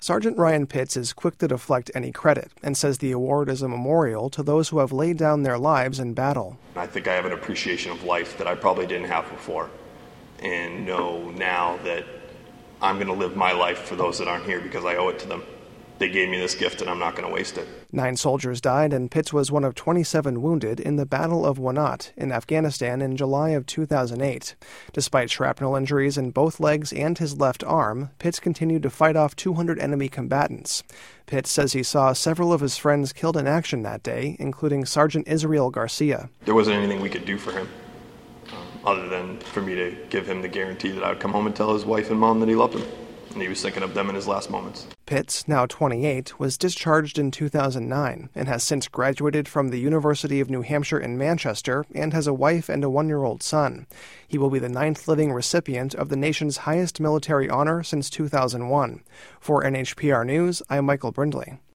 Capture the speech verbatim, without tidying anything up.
Sergeant Ryan Pitts is quick to deflect any credit and says the award is a memorial to those who have laid down their lives in battle. I think I have an appreciation of life that I probably didn't have before, and know now that I'm going to live my life for those that aren't here because I owe it to them. They gave me this gift and I'm not going to waste it. Nine soldiers died and Pitts was one of twenty-seven wounded in the Battle of Wanat in Afghanistan in July of two thousand eight. Despite shrapnel injuries in both legs and his left arm, Pitts continued to fight off two hundred enemy combatants. Pitts says he saw several of his friends killed in action that day, including Sergeant Israel Garcia. There wasn't anything we could do for him, um, other than for me to give him the guarantee that I would come home and tell his wife and mom that he loved them. And he was thinking of them in his last moments. Pitts, now twenty-eight, was discharged in two thousand nine and has since graduated from the University of New Hampshire in Manchester and has a wife and a one-year-old son. He will be the ninth living recipient of the nation's highest military honor since two thousand one. For N H P R News, I'm Michael Brindley.